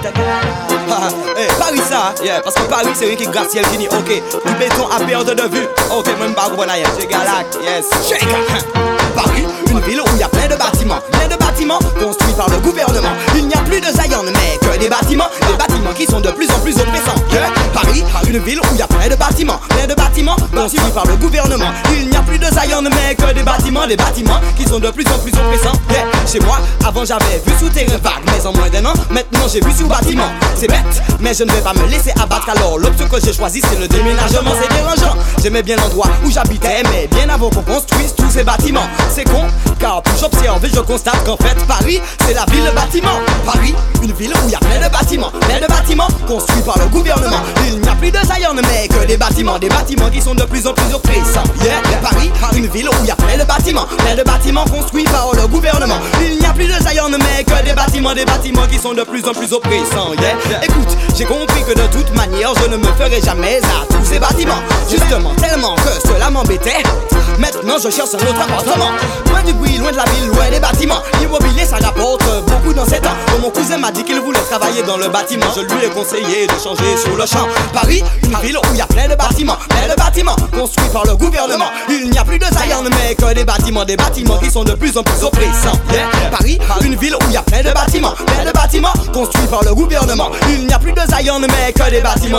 Paris ça, yeah, parce que Paris c'est rien qui gratte-ciel fini, ok. Du béton à perte de vue, ok, même pas bon ailleurs, c'est Galac, yes. Shake. Paris, une ville où il y a plein de bâtiments construits par le gouvernement. Il n'y a plus de Zion mais que des bâtiments qui sont de plus en plus oppressants. Yeah. Paris, une ville où il y a plein de bâtiments construits par le gouvernement. Il n'y a plus de Zion mais que des bâtiments qui sont de plus en plus oppressants. Yeah. Chez moi, avant j'avais vu souterrain vague, mais en moins d'un an, maintenant j'ai vu sous bâtiment. C'est bête, mais je ne vais pas me laisser abattre. Alors l'option que j'ai choisie c'est le déménagement. C'est dérangeant, j'aimais bien l'endroit où j'habitais, mais bien avant qu'on construise tous ces bâtiments. C'est con, car plus j'observe et je constate qu'en fait Paris c'est la ville bâtiment. Paris, une ville où il y a plein de bâtiments construits par le gouvernement. Il n'y a plus de Zion mais que des bâtiments qui sont de plus en plus oppressants. Yeah. Paris, une ville où il y a plein de bâtiments construits par le gouvernement. Il n'y a plus de Zion mais que des bâtiments qui sont de plus en plus oppressants. Yeah. Écoute, j'ai compris que de toute manière je ne me ferai jamais à tous ces bâtiments. Justement, tellement que cela m'embêtait. Maintenant je cherche un autre appartement, loin du bruit, loin de la ville, loin des bâtiments. L'immobilier ça rapporte beaucoup dans ces temps. Quand mon cousin m'a dit qu'il voulait travailler dans le bâtiment, je lui ai conseillé de changer sur le champ. Paris, une ville où il y a plein de bâtiments construits par le gouvernement. Il n'y a plus de Zion mais que des bâtiments qui sont de plus en plus oppressants. Yeah. Paris, une ville où il y a plein de bâtiments construits par le gouvernement. Il n'y a plus de Zion mais que des bâtiments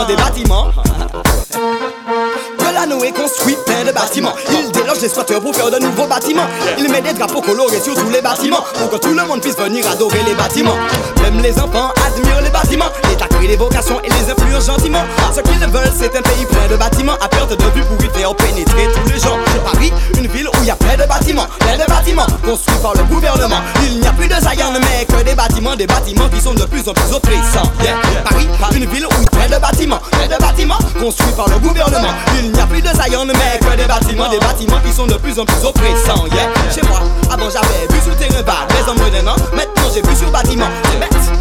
Delano est construit plein de bâtiments. Il déloge les squatteurs pour faire de nouveaux bâtiments. Il met des drapeaux colorés sur tous les bâtiments pour que tout le monde puisse venir adorer les bâtiments. Même les enfants admirent les bâtiments. L'État crée les vocations et les influence gentiment. Ce qu'ils veulent c'est un pays plein de bâtiments à perte de vue pour y faire pénétrer tous les gens. C'est Paris, une ville où il y a plein de bâtiments construits par le gouvernement. Il n'y a plus de Zion mais que des bâtiments qui sont de plus en plus oppressants. Yeah. Paris, une ville où il y a plein de bâtiments construits par le gouvernement. Il n'y a plus de Zion mais que des bâtiments qui sont de plus en plus oppressants. Yeah. Chez moi, avant j'avais vu souterrain vague, mais en moins d'un an, maintenant j'ai vu sur bâtiment. C'est bête,